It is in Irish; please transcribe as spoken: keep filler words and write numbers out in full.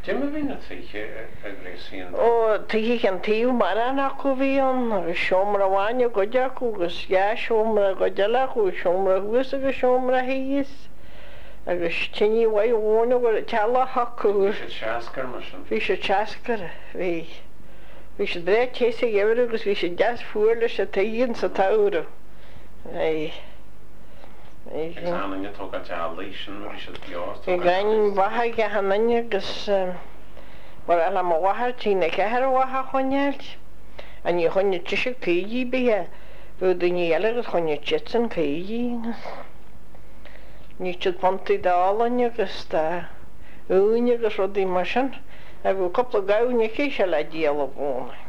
Jimmy bhí na tríe a gréisíon. Ó tuí an tíú mar annach go bhíon agus seomra bhaine go deachú agus ga seomra go deachú seomra thuas agus seomra híos agus tíní bhaid bhna go teala haú. Bhí sé teascar mar sin. Bhí sé teascar bhí. Bhí sé dré téasa gheimhre agus bhí sé deas fuair leis a taíonn sa tára. Examen tóg a teal leisin bhí sé beást. I gcain bhatha go hananne agus mar eile má bhatha tína cethar bhatha chuineailt a ní chuine tuise céidí bithe bfu duine eile agus chuine titsan céidí. Ní siad pontaí dálainne agus tá úine agus rudí mar sin a bhú coppla gáine cí se le díal a bhna.